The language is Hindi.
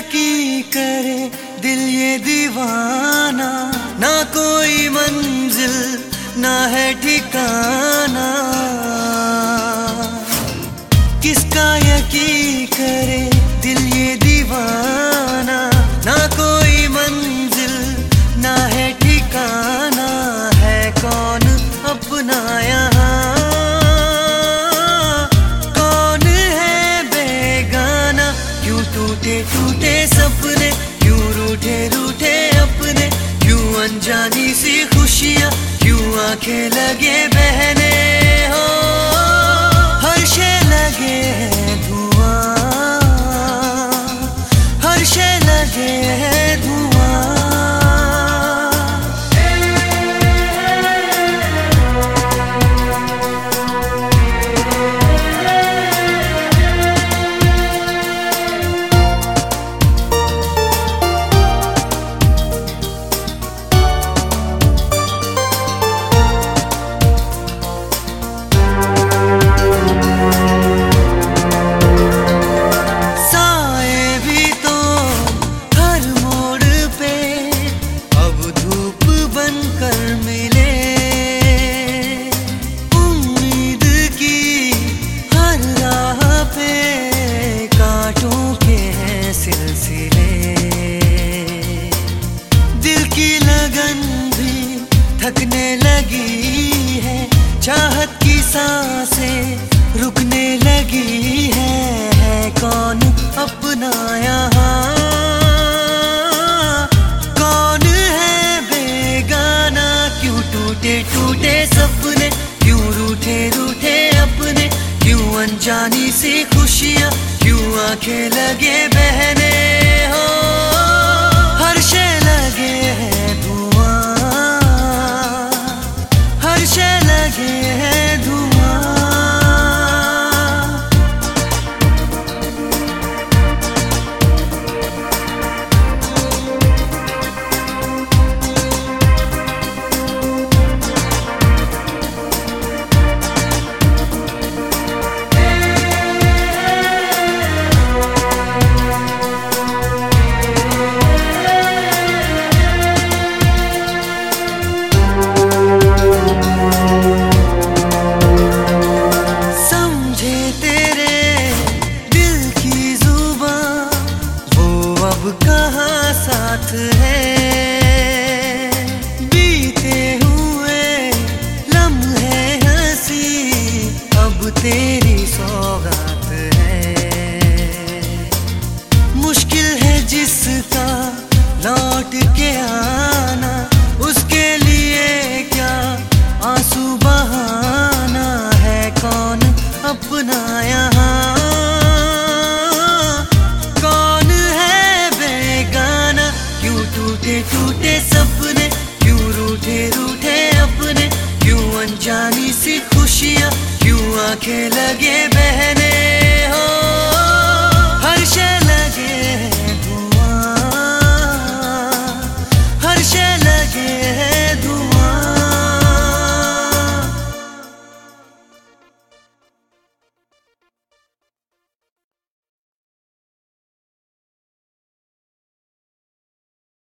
की करे दिल ये दीवाना, ना कोई मंजिल ना है ठिकाना। किसका यकीन करे दिल ये दीवाना, ना कोई मंजिल ना है ठिकाना। है कौन अपना यहाँ, कौन है बेगाना। क्यों टूटे टूटे सपने, क्यों रूठे रूठे अपने, क्यों अनजानी सी खुशियाँ, क्यों आंखें लगे बहने हो। हर शे लगे है धुआं, हर शे लगे है धुआं। थकने लगी है, चाहत की सांसें रुकने लगी है। कौन अपना यहाँ, कौन है बेगाना। क्यों टूटे टूटे सपने, क्यों रूठे रूठे अपने, क्यों अनजानी सी खुशियाँ, क्यों आंखें लगे बहने हो। हर शे लगे है धुआं, हर शे लगे है धुआं। कहाँ साथ है, बीते हुए लम्हे हंसी अब तेरी सौगात है। मुश्किल है जिसका लौट के आना, उसके लिए क्या आंसू बहाना। है कौन अपना यहाँ, टूटे टूटे सपने, क्यों रूठे रूठे अपने, क्यों अनजानी सी खुशियाँ, क्यों आंखें लगे बहने।